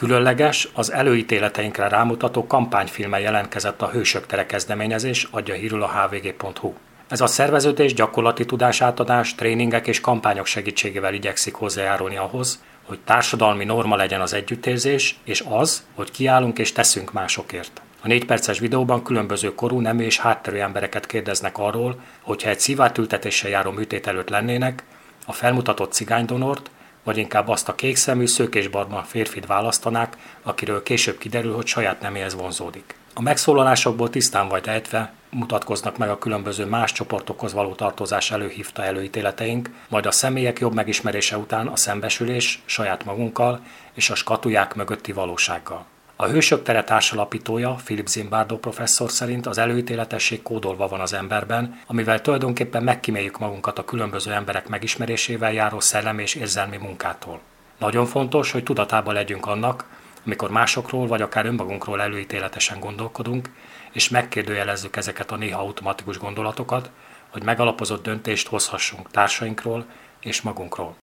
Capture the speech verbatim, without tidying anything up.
Különleges, az előítéleteinkre rámutató kampányfilmmel jelentkezett a Hősök tere kezdeményezés, adja hírül a há vé gé pont hú. Ez a szerveződés gyakorlati tudásátadás, tréningek és kampányok segítségével igyekszik hozzájárulni ahhoz, hogy társadalmi norma legyen az együttérzés, és az, hogy kiállunk és teszünk másokért. A négy perces videóban különböző korú, nemű és hátterű embereket kérdeznek arról, hogyha egy szívátültetéssel járó műtét előtt lennének, a felmutatott cigánydonort, vagy inkább azt a kékszemű, szőkésbarna férfit választanák, akiről később kiderül, hogy saját neméhez vonzódik. A megszólalásokból tisztán vagy ejtve mutatkoznak meg a különböző más csoportokhoz való tartozás előhívta előítéleteink, majd a személyek jobb megismerése után a szembesülés saját magunkkal és a skatuják mögötti valósággal. A Hősök tere társalapítója, Philip Zimbardo professzor szerint az előítéletesség kódolva van az emberben, amivel tulajdonképpen megkíméljük magunkat a különböző emberek megismerésével járó szellemi és érzelmi munkától. Nagyon fontos, hogy tudatában legyünk annak, amikor másokról vagy akár önmagunkról előítéletesen gondolkodunk, és megkérdőjelezzük ezeket a néha automatikus gondolatokat, hogy megalapozott döntést hozhassunk társainkról és magunkról.